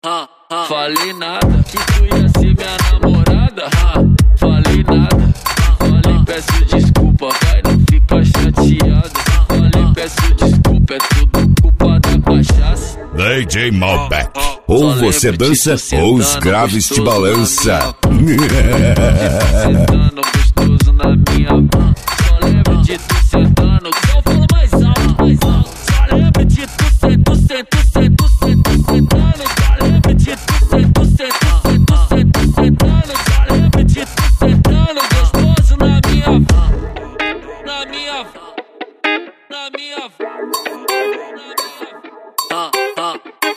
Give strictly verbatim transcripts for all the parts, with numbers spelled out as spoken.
ah, ah. Falei nada, que tu ia ser minha namorada. ah. Falei nada, falei peço desculpa, vai, não fica chateado. Falei peço desculpa, é tudo culpa da cachaça. D J Malbec, ou você dança ou os graves te balança. Sentando gostoso na minha mão. Só lembro de tu sentando, só fala mais alto, mais alto. Só lembro de tu sentando, sentando, sentando, sentando. Só lembro de tu sentando, sentando, sentando, sentando. Só lembro de tu sentando gostoso na minha mão. Na minha mão, na minha mão, na minha mão. Ah, ah.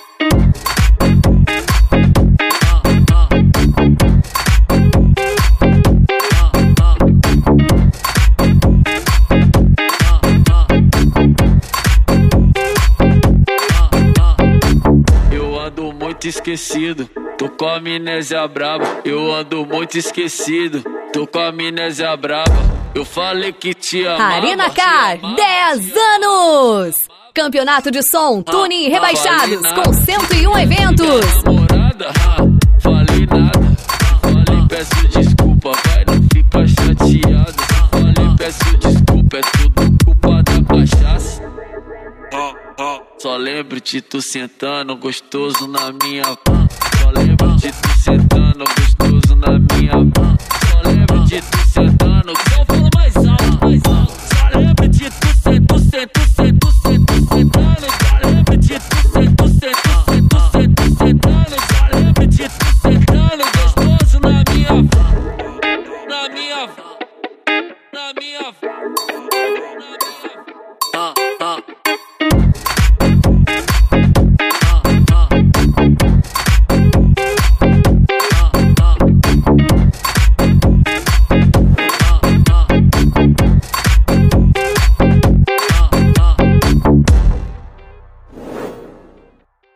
Esquecido, tô com a amnésia braba. Eu ando muito esquecido, tô com a amnésia braba. Eu falei que te amava. Arena Car, dez anos! Campeonato de som, tuning rebaixados, com cento e um eventos. Namorada, falei nada, falei peço desculpa, vai, não fica chateado. Falei peço desculpa, é tudo culpa da cachaça. Só lembro de tu sentando gostoso na minha mão. Só lembro de tu sentando gostoso na minha mão. Só lembro de tu sentando